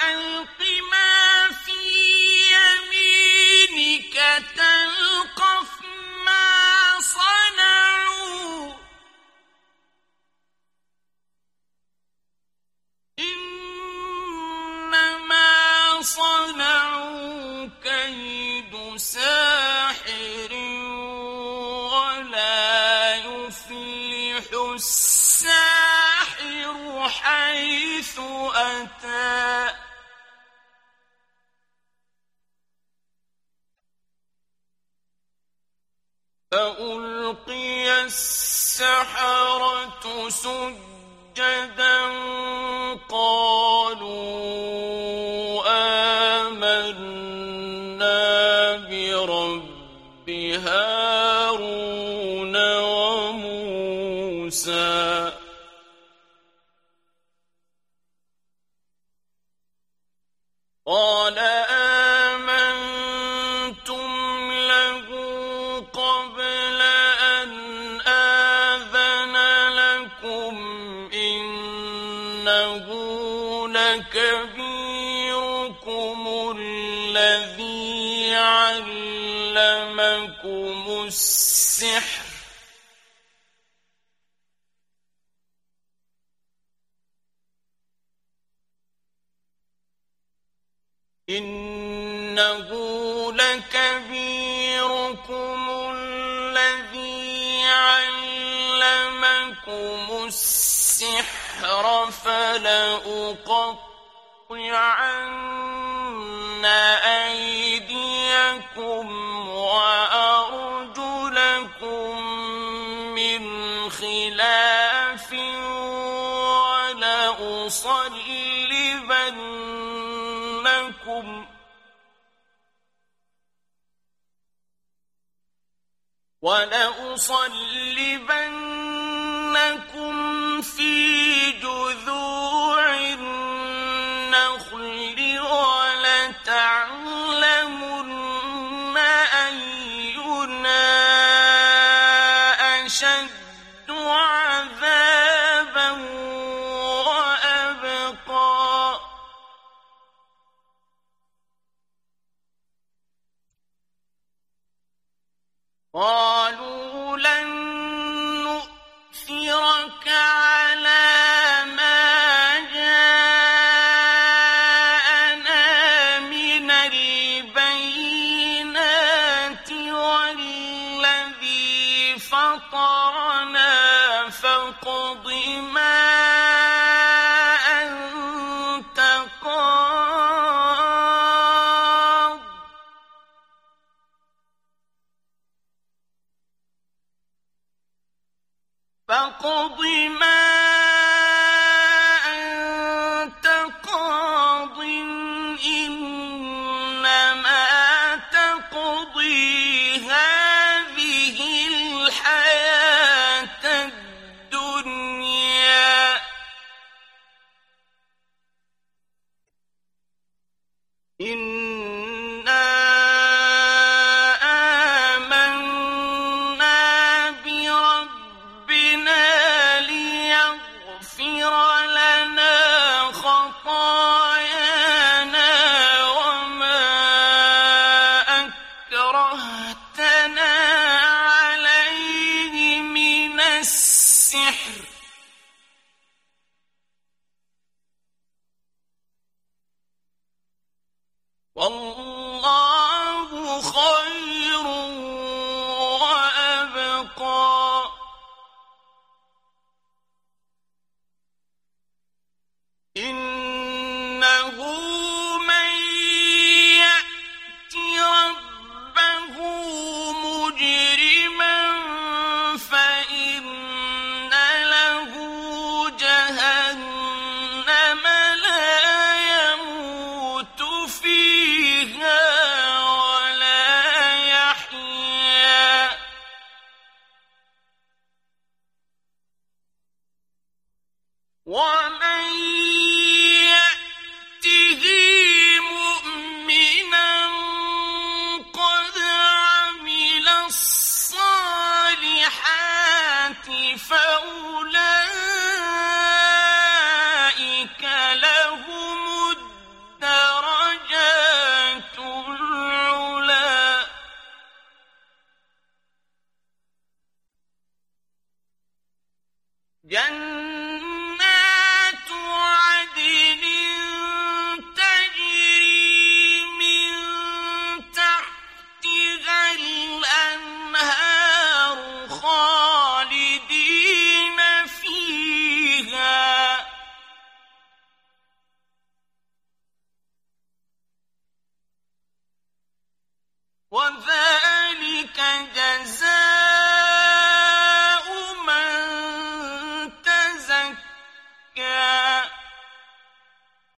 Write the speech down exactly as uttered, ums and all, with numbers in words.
وألق ما في يمينك تلقف ما صنعوا إنما صنعوا كيد ساحر ولا يفلح الساحر حيث أتى فألقي السحرة سجدا قالوا آمنا برب هارون وموسى قال آمنتم له قبل أن آذن لكم إنه لكبيركم الذي علمكم السحر إنه لكبيركم الذي علمكم السحر فلأقطعن أيديكم وأرجلكم من خلاف ولأصلبنكم ولأصلبنكم في جذوع النخل ولتعلمن أينا أشد عذابا وأبقى قالوا لن نؤثرك على ما جاءنا من البينات والذي فطرنا فاقض ما أنت قاض فاقض ما أنت قاض إنما تقضي هذه الحياة الدنيا إنا آمنا بربنا ليغفر لنا خطايانا وما أكرهتنا عليه من السحر والله خير وأبقى إنه من يأت ربه مجرما فإن له جهنم لا يموت فيها ولا يحيا ومن يأته مؤمنا قد عمل الصالحات فأولئك لهم الدرجات وذلك